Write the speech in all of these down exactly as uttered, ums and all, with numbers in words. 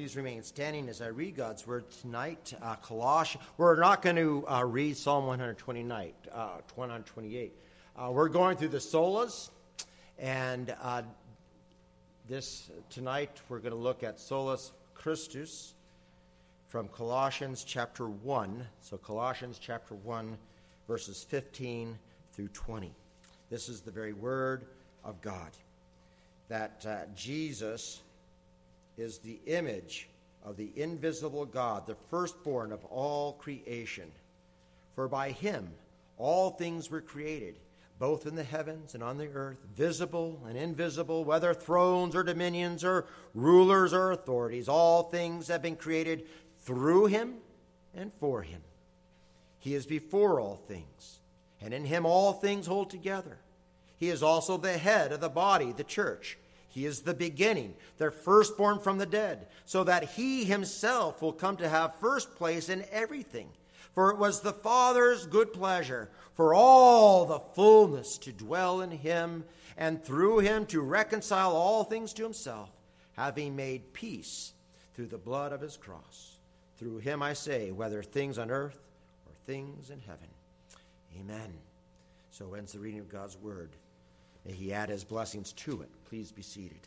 please remain standing as I read God's word tonight. Uh, Colossians. We're not going to uh, read Psalm one twenty-nine, uh, one twenty-eight. Uh, we're going through the solas, and uh, this tonight we're going to look at Solus Christus from Colossians chapter one. So Colossians chapter one, verses fifteen through twenty. This is the very word of God, that uh, Jesus is the image of the invisible God, the firstborn of all creation. For by him all things were created, both in the heavens and on the earth, visible and invisible, whether thrones or dominions or rulers or authorities. All things have been created through him and for him. He is before all things, and in him all things hold together. He is also the head of the body, the church. He is the beginning, the firstborn from the dead, so that he himself will come to have first place in everything. For it was the Father's good pleasure for all the fullness to dwell in him, and through him to reconcile all things to himself, having made peace through the blood of his cross. Through him, I say, whether things on earth or things in heaven. Amen. So ends the reading of God's word. May he add his blessings to it. Please be seated.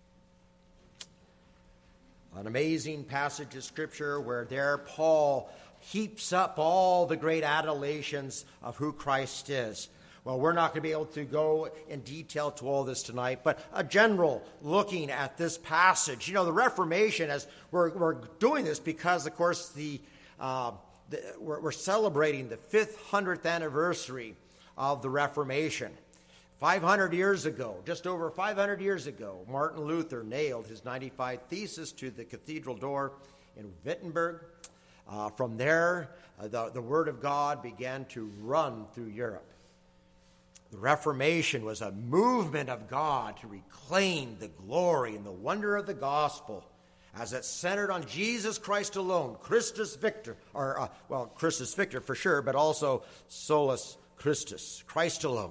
An amazing passage of Scripture where there Paul heaps up all the great adulations of who Christ is. Well, we're not going to be able to go in detail to all this tonight, but a general looking at this passage. You know, the Reformation, as we're, we're doing this because, of course, the, uh, the we're, we're celebrating the fifth hundredth anniversary of the Reformation. five hundred years ago, just over five hundred years ago, Martin Luther nailed his ninety-five Theses to the cathedral door in Wittenberg. Uh, from there, uh, the, the Word of God began to run through Europe. The Reformation was a movement of God to reclaim the glory and the wonder of the gospel as it centered on Jesus Christ alone, Christus Victor, or, uh, well, Christus Victor for sure, but also Solus Christus, Christ alone.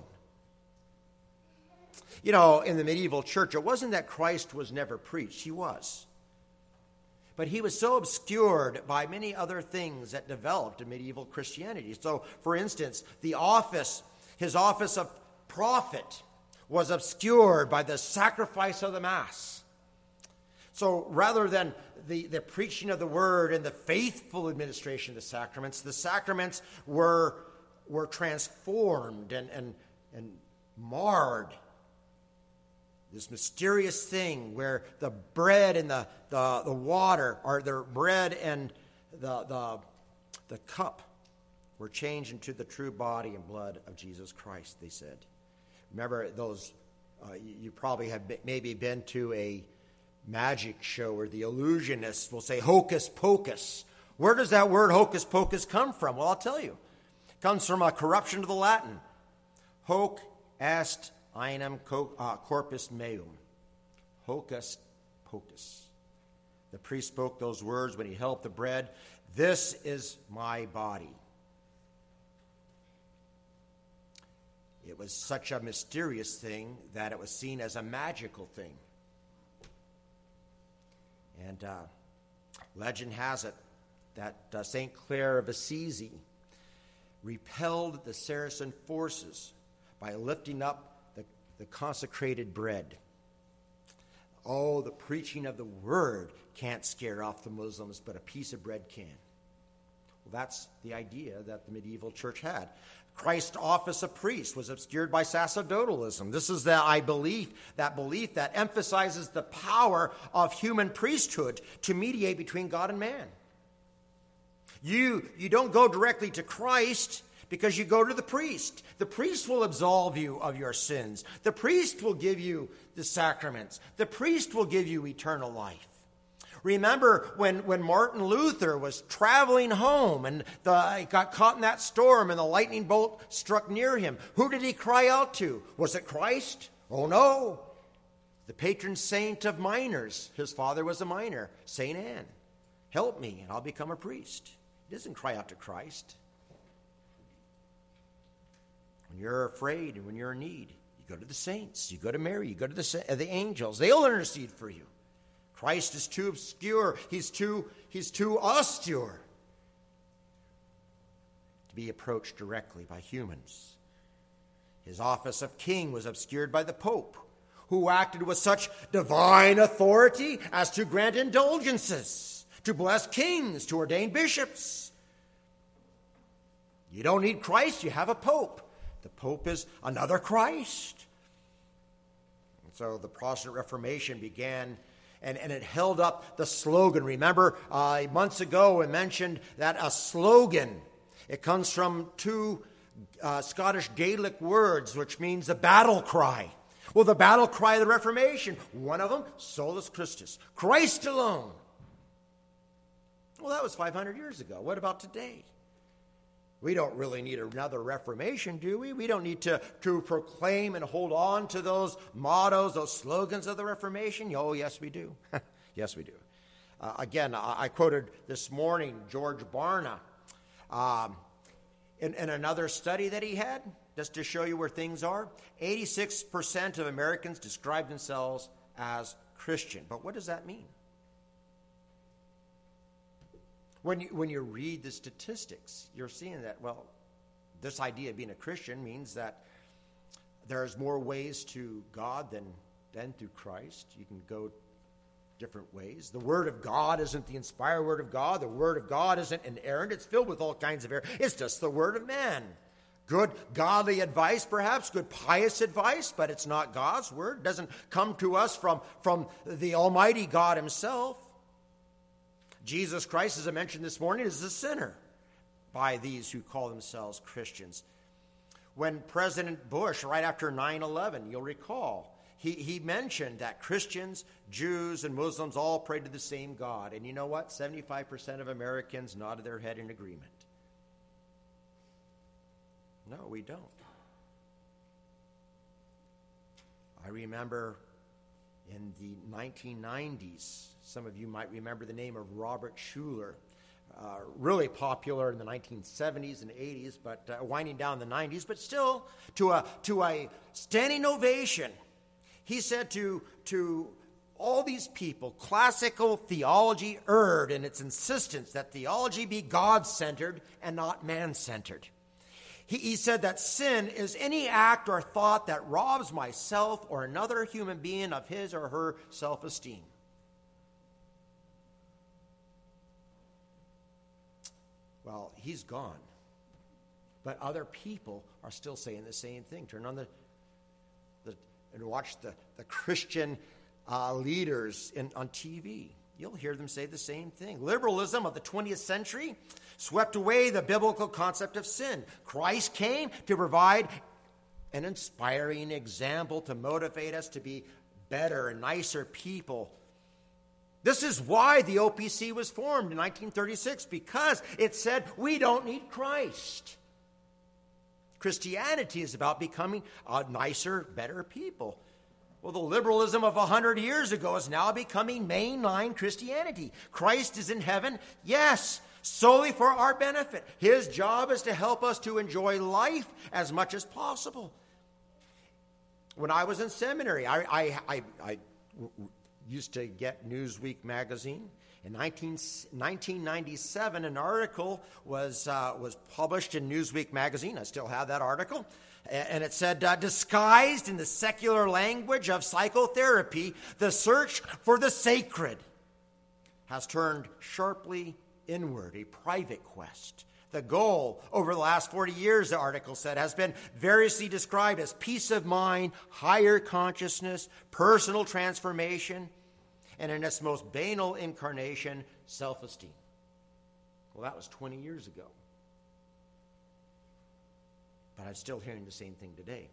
You know, in the medieval church, it wasn't that Christ was never preached. He was. But he was so obscured by many other things that developed in medieval Christianity. So, for instance, the office, his office of prophet, was obscured by the sacrifice of the Mass. So rather than the, the preaching of the word and the faithful administration of the sacraments, the sacraments were, were transformed and, and, and marred. This mysterious thing where the bread and the, the, the water, or the bread and the, the, the cup were changed into the true body and blood of Jesus Christ, they said. Remember those, uh, you, you probably have been, maybe been to a magic show where the illusionists will say hocus pocus. Where does that word hocus pocus come from? Well, I'll tell you. It comes from a corruption of the Latin. Hoc est einem corpus meum. Hocus pocus. The priest spoke those words when he held the bread. This is my body. It was such a mysterious thing that it was seen as a magical thing. And uh, legend has it that uh, Saint Clare of Assisi repelled the Saracen forces by lifting up the, the consecrated bread. Oh, the preaching of the word can't scare off the Muslims, but a piece of bread can. Well, that's the idea that the medieval church had. Christ's office of priest was obscured by sacerdotalism. This is the I belief, that belief that emphasizes the power of human priesthood to mediate between God and man. You, you don't go directly to Christ because you go to the priest. The priest will absolve you of your sins. The priest will give you the sacraments. The priest will give you eternal life. Remember when, when Martin Luther was traveling home and the, he got caught in that storm and the lightning bolt struck near him. Who did he cry out to? Was it Christ? Oh, no. The patron saint of miners. His father was a miner, Saint Anne. Help me and I'll become a priest. He doesn't cry out to Christ. When you're afraid and when you're in need, you go to the saints. You go to Mary. You go to the, the angels. They'll intercede for you. Christ is too obscure. He's too, he's too austere to be approached directly by humans. His office of king was obscured by the Pope, who acted with such divine authority as to grant indulgences, to bless kings, to ordain bishops. You don't need Christ, you have a Pope. The Pope is another Christ. And so the Protestant Reformation began, and, and it held up the slogan. Remember, uh, months ago we mentioned that a slogan, it comes from two uh, Scottish Gaelic words, which means the battle cry. Well, the battle cry of the Reformation, one of them, Solus Christus, Christ alone. Well, that was five hundred years ago. What about today? We don't really need another Reformation, do we? We don't need to, to proclaim and hold on to those mottos, those slogans of the Reformation. Oh, yes, we do. Yes, we do. Uh, again, I, I quoted this morning George Barna um, in, in another study that he had, just to show you where things are. eighty-six percent of Americans describe themselves as Christian. But what does that mean? When you, when you read the statistics, you're seeing that, well, this idea of being a Christian means that there's more ways to God than, than through Christ. You can go different ways. The Word of God isn't the inspired Word of God. The Word of God isn't inerrant. It's filled with all kinds of error. It's just the Word of man. Good godly advice, perhaps, good pious advice, but it's not God's Word. It doesn't come to us from, from the Almighty God Himself. Jesus Christ, as I mentioned this morning, is a sinner by these who call themselves Christians. When President Bush, right after nine eleven, you'll recall, he, he mentioned that Christians, Jews, and Muslims all pray to the same God. And you know what? seventy-five percent of Americans nodded their head in agreement. No, we don't. I remember in the nineteen nineties, some of you might remember the name of Robert Schuller, uh, really popular in the nineteen seventies and eighties, but uh, winding down the nineties, but still to a to a standing ovation. He said to to all these people, classical theology erred in its insistence that theology be God-centered and not man-centered. He, he said that sin is any act or thought that robs myself or another human being of his or her self-esteem. Well, he's gone. But other people are still saying the same thing. Turn on the, the and watch the, the Christian uh, leaders in, on T V. You'll hear them say the same thing. Liberalism of the twentieth century swept away the biblical concept of sin. Christ came to provide an inspiring example to motivate us to be better and nicer people. This is why the O P C was formed in nineteen thirty-six, because it said we don't need Christ. Christianity is about becoming a nicer, better people. Well, the liberalism of one hundred years ago is now becoming mainline Christianity. Christ is in heaven, yes, solely for our benefit. His job is to help us to enjoy life as much as possible. When I was in seminary, I, I, I, I used to get Newsweek magazine. In nineteen ninety-seven, an article was uh, was published in Newsweek magazine. I still have that article. And it said, uh, disguised in the secular language of psychotherapy, the search for the sacred has turned sharply inward, a private quest. The goal over the last forty years, the article said, has been variously described as peace of mind, higher consciousness, personal transformation, and in its most banal incarnation, self-esteem. Well, that was twenty years ago. But I'm still hearing the same thing today.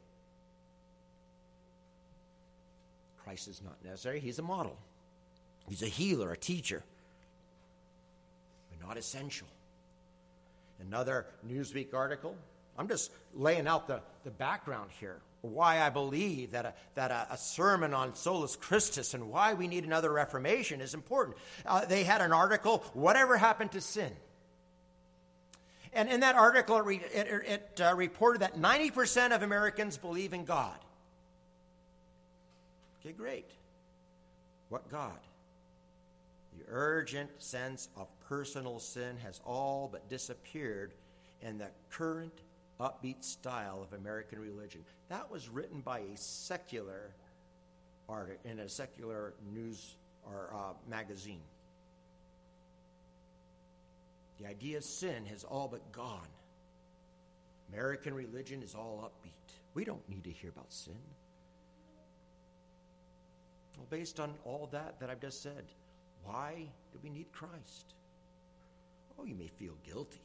Christ is not necessary. He's a model. He's a healer, a teacher, but not essential. Another Newsweek article. I'm just laying out the, the background here, why I believe that, a, that a, a sermon on Solus Christus and why we need another Reformation is important. Uh, they had an article, Whatever Happened to Sin? And in that article, it, re, it, it uh, reported that ninety percent of Americans believe in God. Okay, great. What God? urgent sense of personal sin has all but disappeared in the current upbeat style of American religion. That was written by a secular article in a secular news or uh, magazine. The idea of sin has all but gone. American religion is all upbeat. We don't need to hear about sin. Well, based on all that that I've just said, why do we need Christ? Oh, you may feel guilty.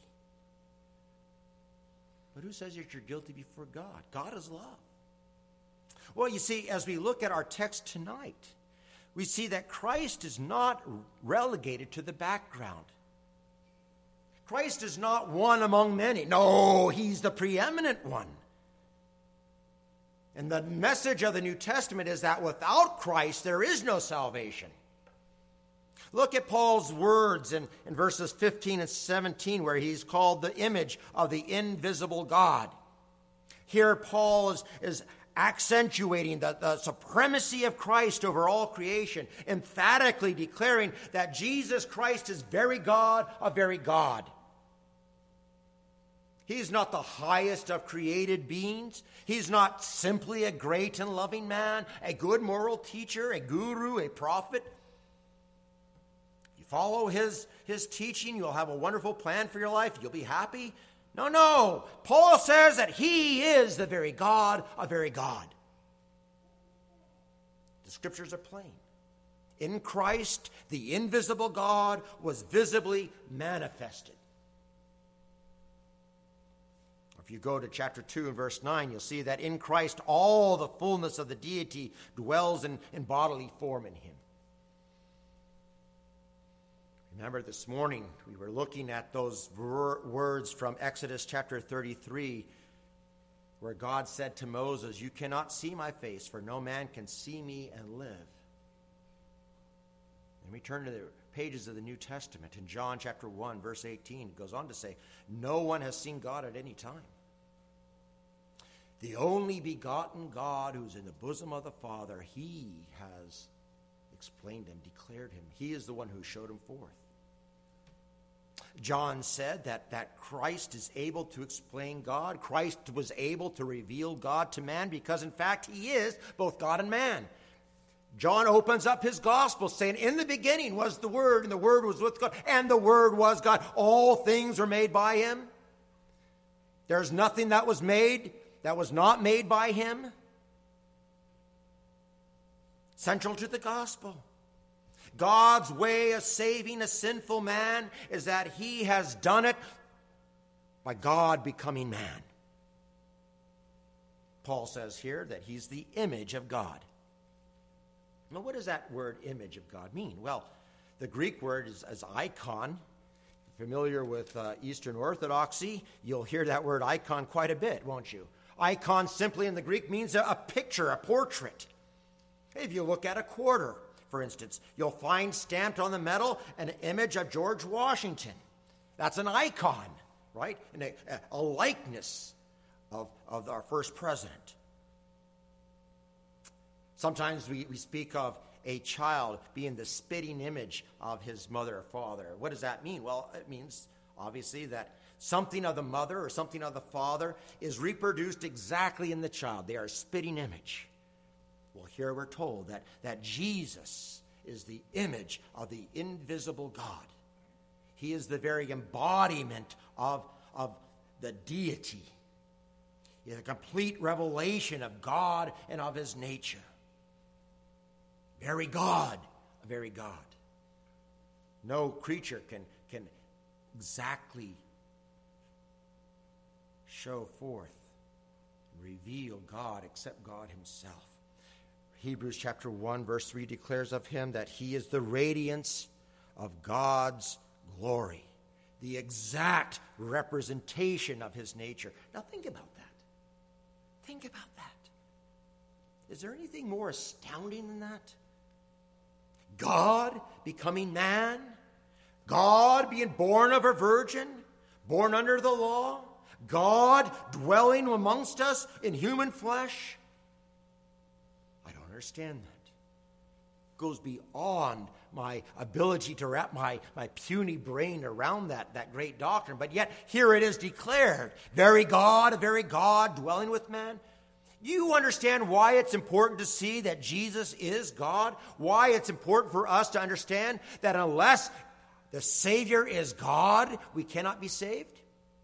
But who says that you're guilty before God? God is love. Well, you see, as we look at our text tonight, we see that Christ is not relegated to the background. Christ is not one among many. No, he's the preeminent one. And the message of the New Testament is that without Christ, there is no salvation. Look at Paul's words in, in verses fifteen and seventeen, where he's called the image of the invisible God. Here, Paul is, is accentuating the, the supremacy of Christ over all creation, emphatically declaring that Jesus Christ is very God, a very God. He's not the highest of created beings. He's not simply a great and loving man, a good moral teacher, a guru, a prophet. You follow his, his teaching, you'll have a wonderful plan for your life. You'll be happy. No, no. Paul says that he is the very God, a very God. The scriptures are plain. In Christ, the invisible God was visibly manifested. If you go to chapter two and verse nine, you'll see that in Christ all the fullness of the deity dwells in, in bodily form in him. Remember this morning we were looking at those ver- words from Exodus chapter thirty-three, where God said to Moses, "You cannot see my face, for no man can see me and live." And we turn to the pages of the New Testament. In John chapter one, verse eighteen, it goes on to say, "No one has seen God at any time. The only begotten God who's in the bosom of the Father, he has explained him, declared him. He is the one who showed him forth." John said that, that Christ is able to explain God. Christ was able to reveal God to man because, in fact, he is both God and man. John opens up his gospel saying, "In the beginning was the Word, and the Word was with God, and the Word was God. All things were made by him. There's nothing that was made that was not made by him." Central to the gospel. God's way of saving a sinful man is that he has done it by God becoming man. Paul says here that he's the image of God. Now, what does that word image of God mean? Well, the Greek word is, is icon. Familiar with uh, Eastern Orthodoxy, you'll hear that word icon quite a bit, won't you? Icon simply in the Greek means a, a picture, a portrait. If you look at a quarter, for instance, you'll find stamped on the metal an image of George Washington. That's an icon, right? And a, a likeness of, of our first president. Sometimes we, we speak of a child being the spitting image of his mother or father. What does that mean? Well, it means, obviously, that something of the mother or something of the father is reproduced exactly in the child. They are a spitting image. Well, here we're told that, that Jesus is the image of the invisible God. He is the very embodiment of, of the deity. He is a complete revelation of God and of his nature. Very God, a very God. No creature can, can exactly show forth, reveal God except God himself. Hebrews chapter one, verse three declares of him that he is the radiance of God's glory, the exact representation of his nature. Now think about that. Think about that. Is there anything more astounding than that? God becoming man, God being born of a virgin, born under the law, God dwelling amongst us in human flesh. I don't understand that. It goes beyond my ability to wrap my, my puny brain around that, that great doctrine. But yet, here it is declared, very God, a very God dwelling with man. You understand why it's important to see that Jesus is God? Why it's important for us to understand that unless the Savior is God, we cannot be saved?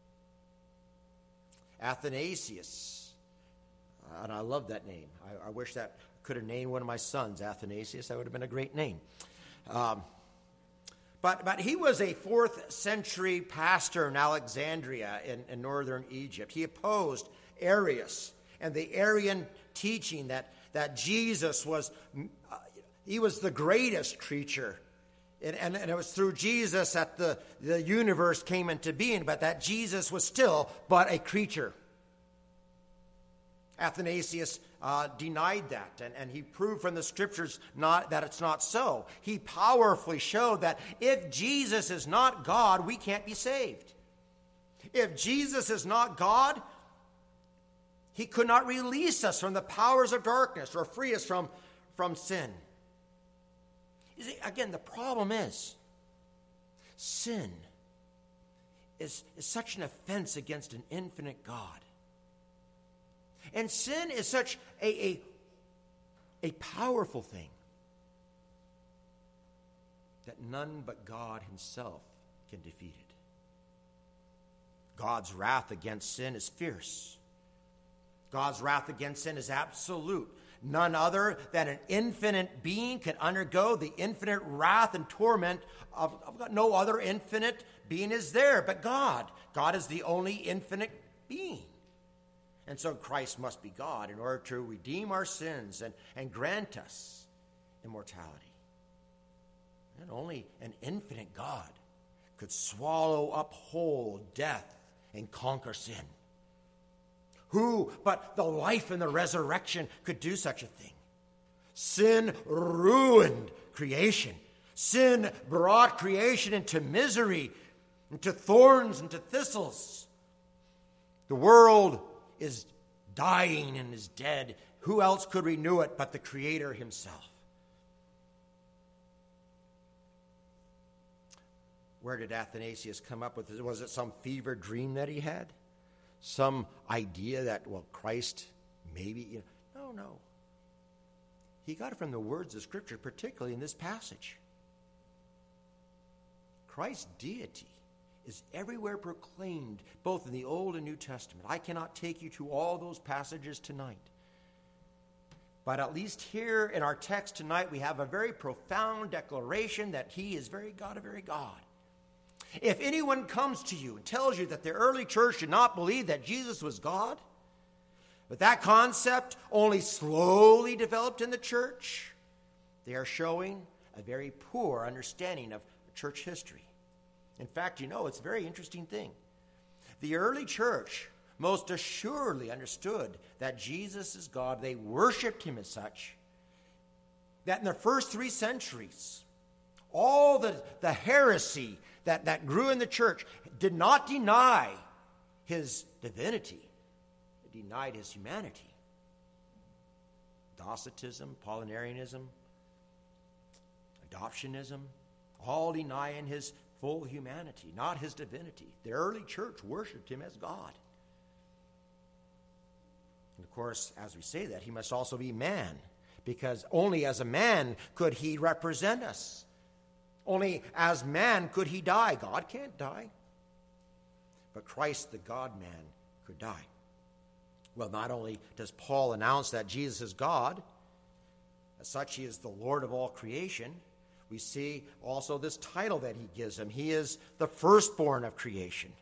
Athanasius, and I love that name. I, I wish that could have named one of my sons Athanasius. That would have been a great name. Um, but, but he was a fourth century pastor in Alexandria in, in northern Egypt. He opposed Arius and the Arian teaching that, that Jesus was, uh, he was the greatest creature. And, and, and it was through Jesus that the, the universe came into being, but that Jesus was still but a creature. Athanasius uh, denied that, and, and he proved from the scriptures not that it's not so. He powerfully showed that if Jesus is not God, we can't be saved. If Jesus is not God, he could not release us from the powers of darkness or free us from, from sin. You see, again, the problem is sin is, is such an offense against an infinite God. And sin is such a, a, a powerful thing that none but God himself can defeat it. God's wrath against sin is fierce. God's wrath against sin is absolute. None other than an infinite being can undergo the infinite wrath and torment of, of no other infinite being is there but God. God is the only infinite being. And so Christ must be God in order to redeem our sins and, and grant us immortality. And only an infinite God could swallow up whole death and conquer sin. Who but the life and the resurrection could do such a thing? Sin ruined creation. Sin brought creation into misery, into thorns, into thistles. The world is dying and is dead. Who else could renew it but the Creator himself? Where did Athanasius come up with this? Was it some fever dream that he had? Some idea that, well, Christ maybe, you know, no, no. He got it from the words of Scripture, particularly in this passage. Christ's deity is everywhere proclaimed, both in the Old and New Testament. I cannot take you to all those passages tonight. But at least here in our text tonight, we have a very profound declaration that he is very God, a very God. If anyone comes to you and tells you that the early church did not believe that Jesus was God, but that concept only slowly developed in the church, they are showing a very poor understanding of church history. In fact, you know, it's a very interesting thing. The early church most assuredly understood that Jesus is God. They worshiped him as such. That in the first three centuries, all the, the heresy that, that grew in the church did not deny his divinity. It denied his humanity. Docetism, Apollinarianism, adoptionism, all denying his full humanity, not his divinity. The early church worshipped him as God. And of course, as we say that, he must also be man, because only as a man could he represent us. Only as man could he die. God can't die. But Christ, the God-man, could die. Well, not only does Paul announce that Jesus is God, as such he is the Lord of all creation, we see also this title that he gives him. He is the firstborn of creation.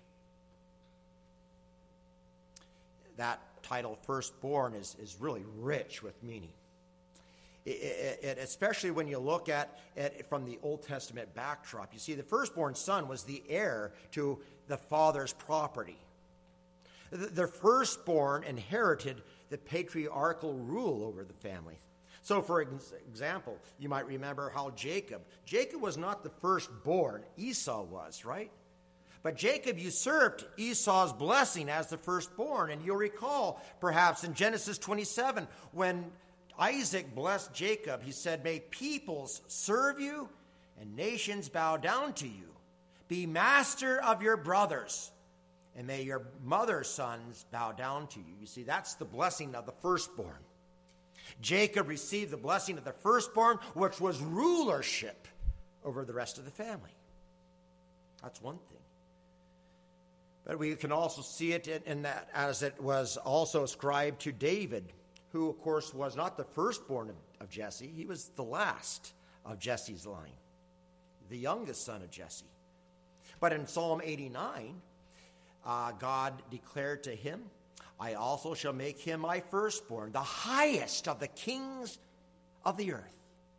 That title, firstborn, is, is really rich with meaning. It, it, it, especially when you look at it from the Old Testament backdrop. You see, the firstborn son was the heir to the father's property. The, the firstborn inherited the patriarchal rule over the family. So, for example, you might remember how Jacob, Jacob was not the firstborn, Esau was, right? But Jacob usurped Esau's blessing as the firstborn. And you'll recall, perhaps, in Genesis twenty-seven, when Isaac blessed Jacob, he said, "May peoples serve you, and nations bow down to you. Be master of your brothers, and may your mother's sons bow down to you. You see, that's the blessing of the firstborn. Jacob received the blessing of the firstborn, which was rulership over the rest of the family. That's one thing. But we can also see it in, in that as it was also ascribed to David, who, of course, was not the firstborn of, of Jesse. He was the last of Jesse's line, the youngest son of Jesse. But in Psalm eighty-nine, uh, God declared to him, I also shall make him my firstborn, the highest of the kings of the earth.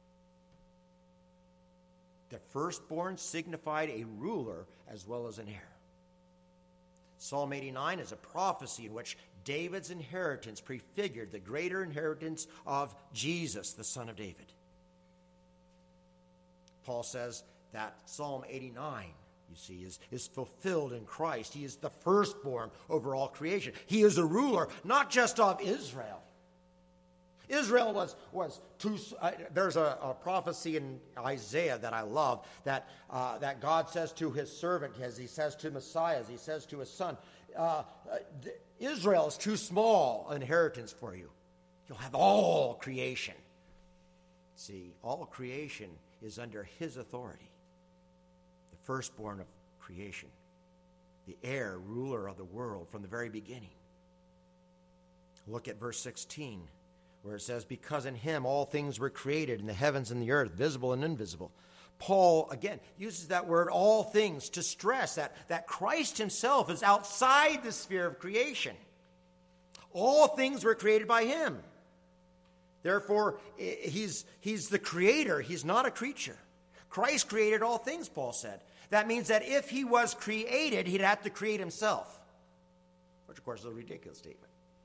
The firstborn signified a ruler as well as an heir. Psalm eighty-nine is a prophecy in which David's inheritance prefigured the greater inheritance of Jesus, the son of David. Paul says that Psalm eighty-nine, you see, is, is fulfilled in Christ. He is the firstborn over all creation. He is a ruler, not just of Israel. Israel was, was too, uh, there's a, a prophecy in Isaiah that I love, that, uh, that God says to his servant, as he says to Messiah, as he says to his son, uh, uh, Israel is too small an inheritance for you. You'll have all creation. See, all creation is under his authority. The firstborn of creation, the heir, ruler of the world from the very beginning. Look at verse sixteen. Where it says, because in him all things were created in the heavens and the earth, visible and invisible. Paul, again, uses that word all things to stress that, that Christ himself is outside the sphere of creation. All things were created by him. Therefore, he's, he's the creator. He's not a creature. Christ created all things, Paul said. That means that if he was created, he'd have to create himself. Which, of course, is a ridiculous statement.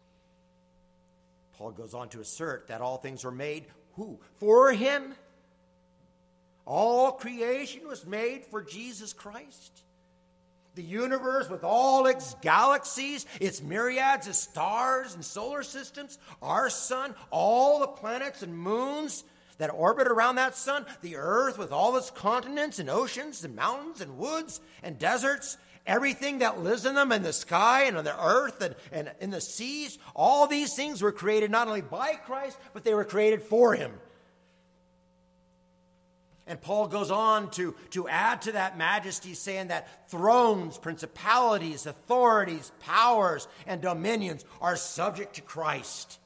Paul goes on to assert that all things were made, who? For him. All creation was made for Jesus Christ. The universe with all its galaxies, its myriads of stars and solar systems, our sun, all the planets and moons that orbit around that sun, the earth with all its continents and oceans and mountains and woods and deserts, everything that lives in them, in the sky and on the earth and, and in the seas, all these things were created not only by Christ, but they were created for him. And Paul goes on to, to add to that majesty, saying that thrones, principalities, authorities, powers, and dominions are subject to Christ,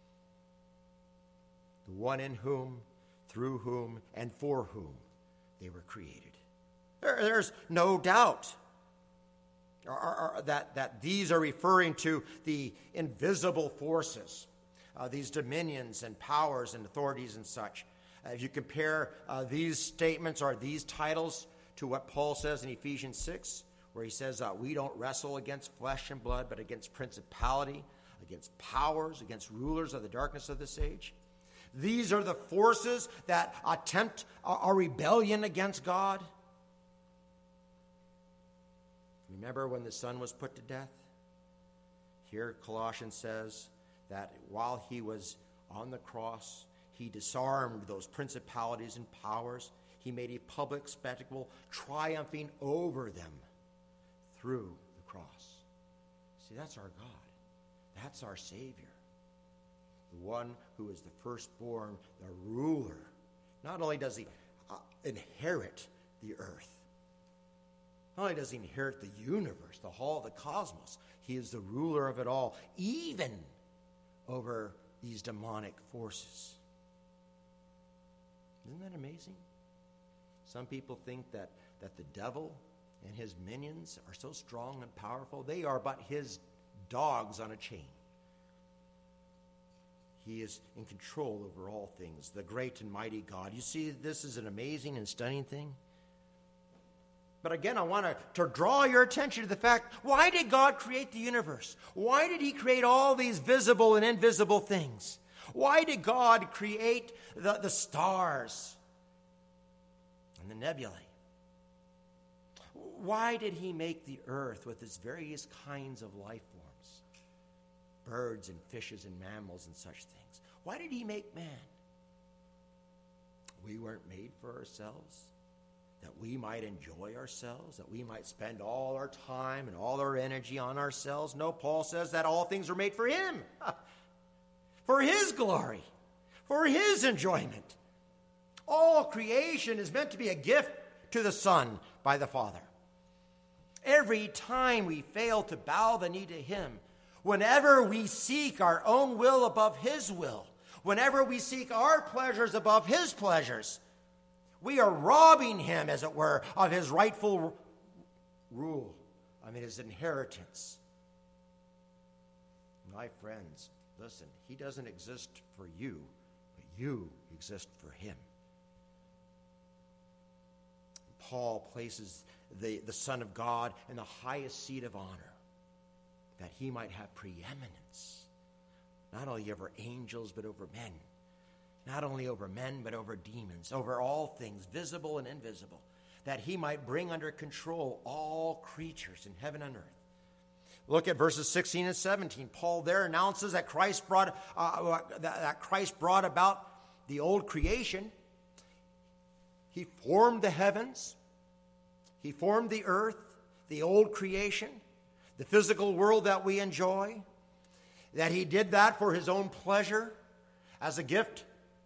the one in whom, through whom, and for whom they were created. There, there's no doubt Are, are, that, that these are referring to the invisible forces, uh, these dominions and powers and authorities and such. Uh, if you compare uh, these statements or these titles to what Paul says in Ephesians six, where he says, uh, we don't wrestle against flesh and blood, but against principality, against powers, against rulers of the darkness of this age. These are the forces that attempt a rebellion against God. Remember when the Son was put to death? Here Colossians says that while he was on the cross, he disarmed those principalities and powers. He made a public spectacle, triumphing over them through the cross. See, that's our God. That's our Savior. The one who is the firstborn, the ruler. Not only does he uh, inherit the earth, not only does he inherit the universe, the whole of the cosmos, he is the ruler of it all, even over these demonic forces. Isn't that amazing? Some people think that, that the devil and his minions are so strong and powerful. They are but his dogs on a chain. He is in control over all things, the great and mighty God. You see, this is an amazing and stunning thing. But again, I want to, to draw your attention to the fact, why did God create the universe? Why did he create all these visible and invisible things? Why did God create the, the stars and the nebulae? Why did he make the earth with its various kinds of life forms? Birds and fishes and mammals and such things. Why did he make man? We weren't made for ourselves. that we might enjoy ourselves, that we might spend all our time and all our energy on ourselves. No, Paul says that all things are made for him, for his glory, for his enjoyment. All creation is meant to be a gift to the Son by the Father. Every time we fail to bow the knee to him, whenever we seek our own will above his will, whenever we seek our pleasures above his pleasures, we are robbing him, as it were, of his rightful rule, I mean his inheritance. My friends, listen, he doesn't exist for you, but you exist for him. Paul places the, the Son of God in the highest seat of honor, that he might have preeminence, not only over angels, but over men. Not only over men, but over demons, over all things, visible and invisible, that he might bring under control all creatures in heaven and earth. Look at verses sixteen and seventeen. Paul there announces that Christ brought uh, that Christ brought about the old creation. He formed the heavens. He formed the earth, the old creation, the physical world that we enjoy. That he did that for his own pleasure as a gift.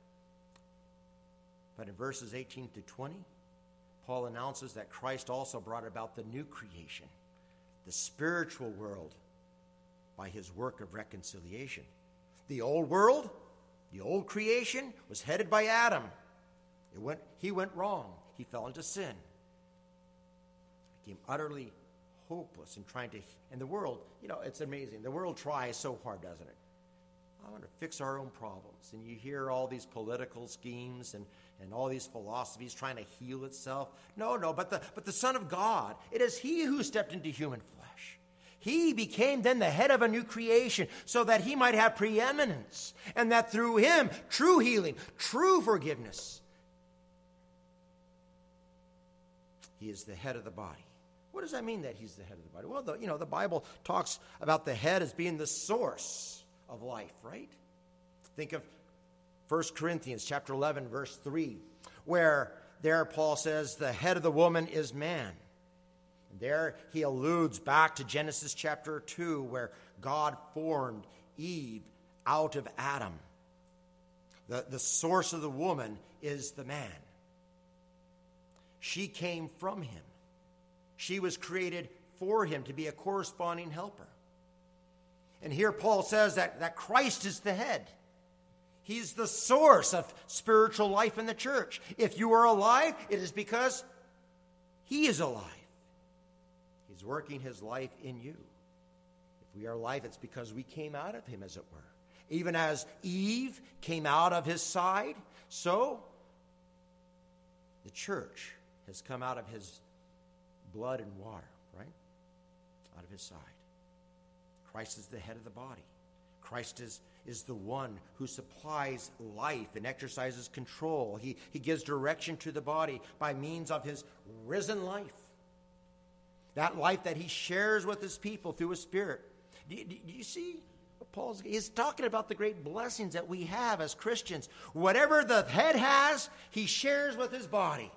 But in verses eighteen to twenty, Paul announces that Christ also brought about the new creation, the spiritual world, by his work of reconciliation. The old world, the old creation, was headed by Adam. It went, he went wrong. He fell into sin. Became utterly hopeless in trying to, and the world, you know, it's amazing. The world tries so hard, doesn't it? I want to fix our own problems. And you hear all these political schemes and, and all these philosophies trying to heal itself. No, no, but the, but the Son of God, it is he who stepped into human flesh. He became then the head of a new creation so that he might have preeminence, and that through him, true healing, true forgiveness. He is the head of the body. What does that mean, that he's the head of the body? Well, the, you know, the Bible talks about the head as being the source of life, right? Think of First Corinthians chapter eleven, verse three, where there Paul says the head of the woman is man. And there he alludes back to Genesis chapter two, where God formed Eve out of Adam. The, the source of the woman is the man. She came from him. She was created for him to be a corresponding helper. And here Paul says that, that Christ is the head. He's the source of spiritual life in the church. If you are alive, it is because he is alive. He's working his life in you. If we are alive, it's because we came out of him, as it were. Even as Eve came out of his side, so the church has come out of his blood and water, right? Out of his side. Christ is the head of the body. Christ is, is the one who supplies life and exercises control. He, he gives direction to the body by means of his risen life. That life that he shares with his people through his Spirit. Do you, do you see what Paul's he's talking about? The great blessings that we have as Christians. Whatever the head has, he shares with his body.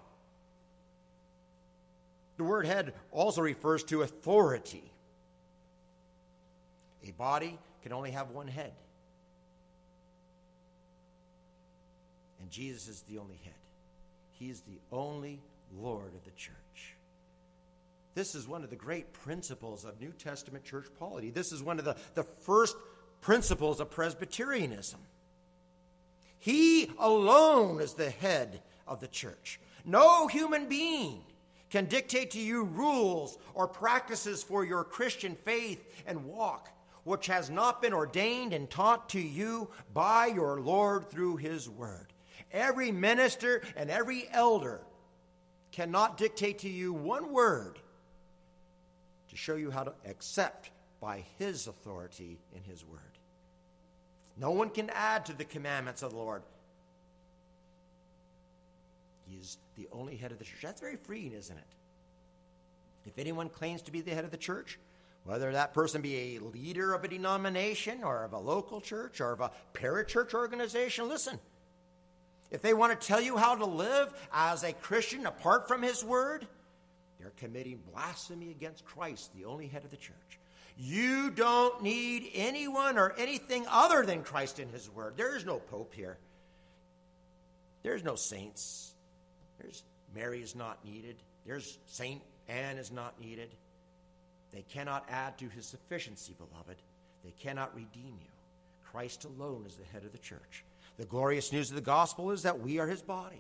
The word head also refers to authority. A body can only have one head. And Jesus is the only head. He is the only Lord of the church. This is one of the great principles of New Testament church polity. This is one of the, the first principles of Presbyterianism. He alone is the head of the church. No human being can dictate to you rules or practices for your Christian faith and walk, which has not been ordained and taught to you by your Lord through his word. Every minister and every elder cannot dictate to you one word to show you how to accept by his authority in his word. No one can add to the commandments of the Lord. He is the only head of the church. That's very freeing, isn't it? If anyone claims to be the head of the church, whether that person be a leader of a denomination or of a local church or of a parachurch organization, listen. if they want to tell you how to live as a Christian apart from his word, they're committing blasphemy against Christ, the only head of the church. You don't need anyone or anything other than Christ and his word. There is no pope here. There's no saints. There's Mary is not needed. There's Saint Anne is not needed. They cannot add to his sufficiency, beloved. They cannot redeem you. Christ alone is the head of the church. The glorious news of the gospel is that we are his body.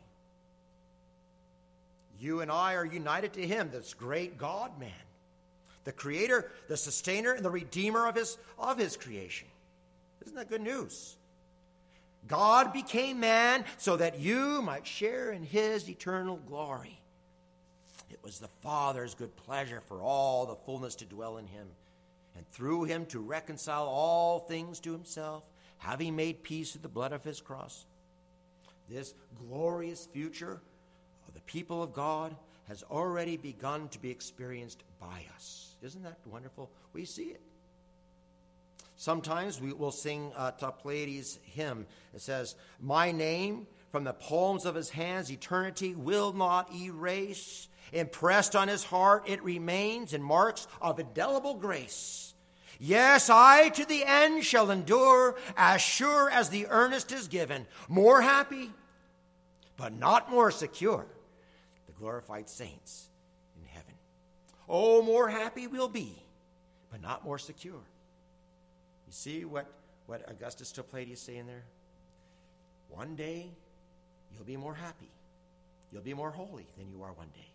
You and I are united to him, this great God-man, the creator, the sustainer, and the redeemer of his, of his creation. Isn't that good news? God became man so that you might share in his eternal glory. It was the Father's good pleasure for all the fullness to dwell in him, and through him to reconcile all things to himself, having made peace with the blood of his cross. This glorious future of the people of God has already begun to be experienced by us. Isn't that wonderful? We see it. Sometimes we will sing uh, Topladies' hymn. It says, my name from the palms of his hands eternity will not erase. Impressed on his heart it remains in marks of indelible grace. Yes, I to the end shall endure, as sure as the earnest is given. More happy, but not more secure, the glorified saints in heaven. Oh, more happy we'll be, but not more secure. You see what, what Augustus Toplady is saying there? One day, you'll be more happy. You'll be more holy than you are one day.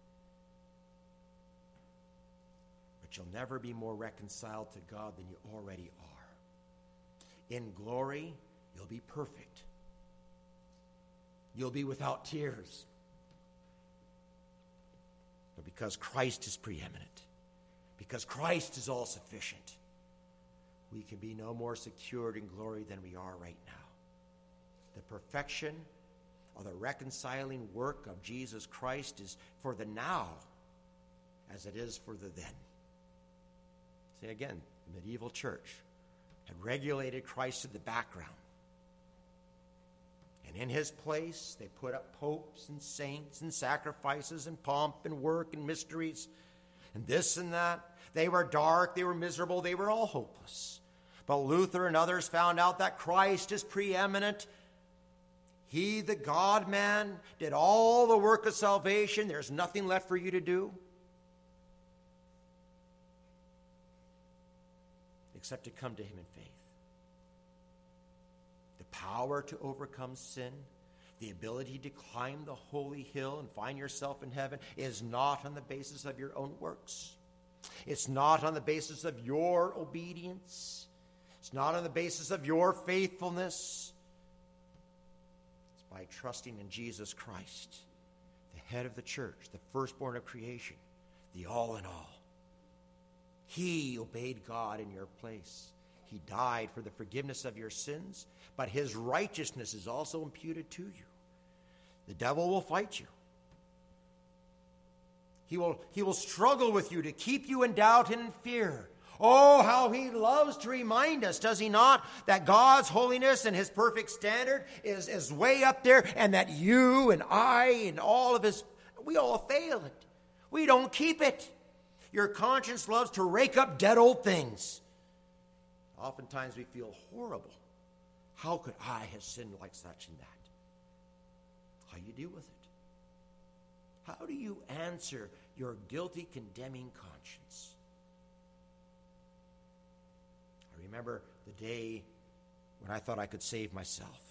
But you'll never be more reconciled to God than you already are. In glory, you'll be perfect. You'll be without tears. But because Christ is preeminent, because Christ is all sufficient, we can be no more secured in glory than we are right now. The perfection of the reconciling work of Jesus Christ is for the now as it is for the then. See, again, the medieval church had regulated Christ to the background. And in his place, they put up popes and saints and sacrifices and pomp and work and mysteries and this and that. They were dark, they were miserable, they were all hopeless. But Luther and others found out that Christ is preeminent. He, the God-man, did all the work of salvation. There's nothing left for you to do except to come to him in faith. The power to overcome sin, the ability to climb the holy hill and find yourself in heaven is not on the basis of your own works. It's not on the basis of your obedience. It's not on the basis of your faithfulness. It's by trusting in Jesus Christ, the head of the church, the firstborn of creation, the all in all. He obeyed God in your place. He died for the forgiveness of your sins, but his righteousness is also imputed to you. The devil will fight you. He will, he will struggle with you to keep you in doubt and in fear. Oh, how he loves to remind us, does he not, that God's holiness and his perfect standard is, is way up there, and that you and I and all of his, we all fail it. We don't keep it. Your conscience loves to rake up dead old things. Oftentimes we feel horrible. How could I have sinned like such and that? How do you deal with it? How do you answer your guilty, condemning conscience? I remember the day when I thought I could save myself.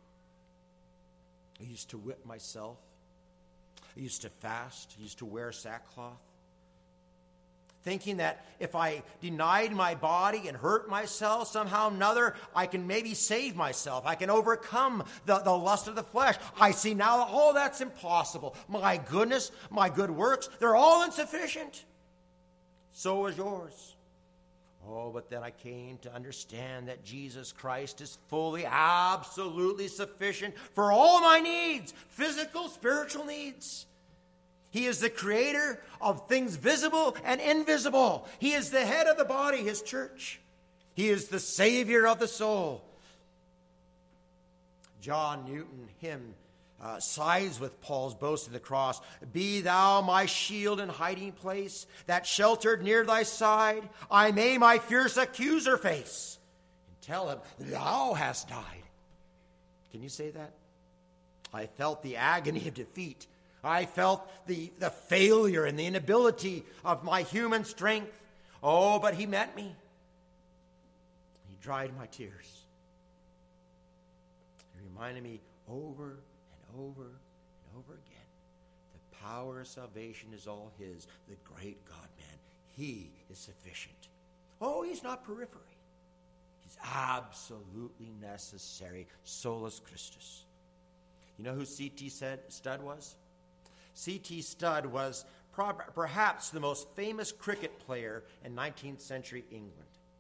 I used to whip myself. I used to fast. I used to wear sackcloth, thinking that if I denied my body and hurt myself somehow or another, I can maybe save myself. I can overcome the, the lust of the flesh. I see now all that's impossible. My goodness, my good works, they're all insufficient. So is yours. Oh, but then I came to understand that Jesus Christ is fully, absolutely sufficient for all my needs, physical, spiritual needs. He is the creator of things visible and invisible. He is the head of the body, his church. He is the Savior of the soul. John Newton hymn uh, sides with Paul's boast of the cross. Be thou my shield and hiding place, that sheltered near thy side, I may my fierce accuser face, and tell him, thou hast died. Can you say that? I felt the agony of defeat. I felt the, the failure and the inability of my human strength. Oh, but he met me. He dried my tears. He reminded me over and over and over again, the power of salvation is all his, the great God-man. He is sufficient. Oh, he's not periphery. He's absolutely necessary. Solus Christus. You know who C T Studd was? C T Studd was pro- perhaps the most famous cricket player in nineteenth century England.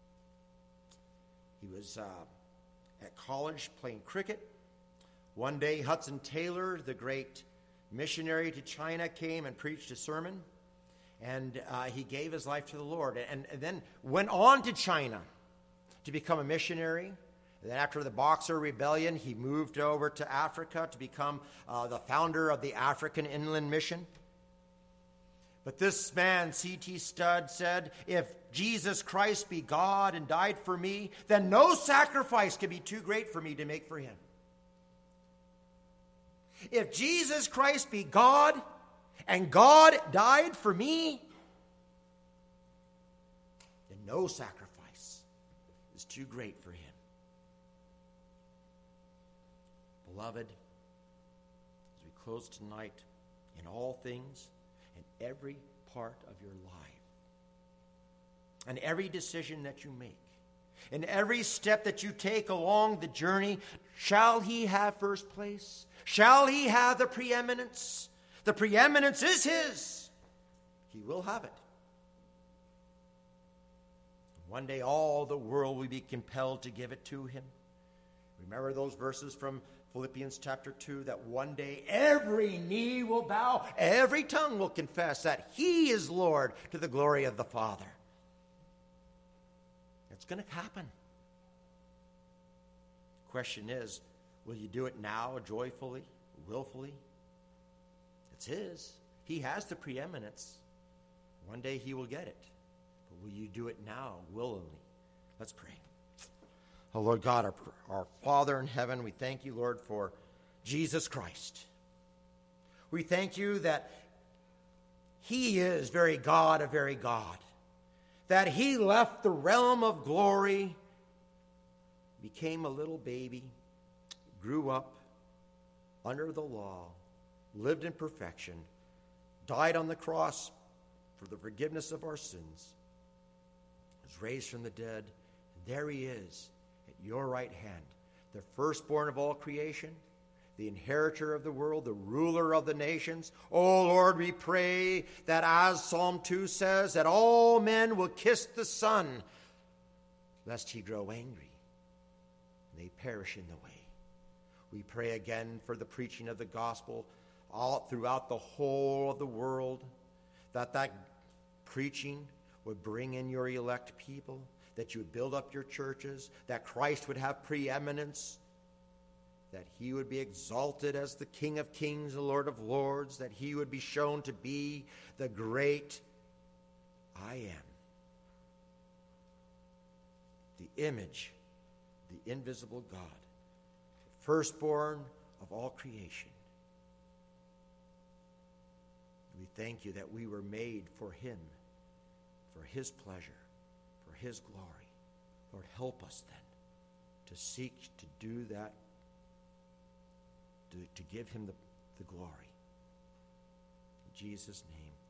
He was uh, at college playing cricket. One day, Hudson Taylor, the great missionary to China, came and preached a sermon, and uh, he gave his life to the Lord, and, and then went on to China to become a missionary. And then after the Boxer Rebellion, he moved over to Africa to become uh, the founder of the African Inland Mission. But this man, C T Studd, said, if Jesus Christ be God and died for me, then no sacrifice can be too great for me to make for him. If Jesus Christ be God and God died for me, then no sacrifice is too great for him. Beloved, as we close tonight, in all things, in every part of your life, and every decision that you make, in every step that you take along the journey, shall he have first place? Shall he have the preeminence? The preeminence is his. He will have it. One day all the world will be compelled to give it to him. Remember those verses from Philippians chapter two, that one day every knee will bow, every tongue will confess that he is Lord, to the glory of the Father. It's going to happen. The question is, will you do it now joyfully, willfully? It's his. He has the preeminence. One day he will get it. But will you do it now willingly? Let's pray. Oh, Lord God, our, our Father in heaven, we thank you, Lord, for Jesus Christ. We thank you that he is very God, a very God. That he left the realm of glory, became a little baby, grew up under the law, lived in perfection, died on the cross for the forgiveness of our sins, was raised from the dead, and there he is, at your right hand, the firstborn of all creation, the inheritor of the world, the ruler of the nations. Oh, Lord, we pray that, as Psalm two says, that all men will kiss the Son, lest he grow angry and they perish in the way. We pray again for the preaching of the gospel all throughout the whole of the world, that that preaching would bring in your elect people, that you would build up your churches, that Christ would have preeminence, that he would be exalted as the King of kings, the Lord of lords, that he would be shown to be the great I am, the image, the invisible God, the firstborn of all creation. We thank you that we were made for him, for his pleasure, for his glory. Lord, help us then to seek to do that, to, to give him the, the glory. In Jesus' name.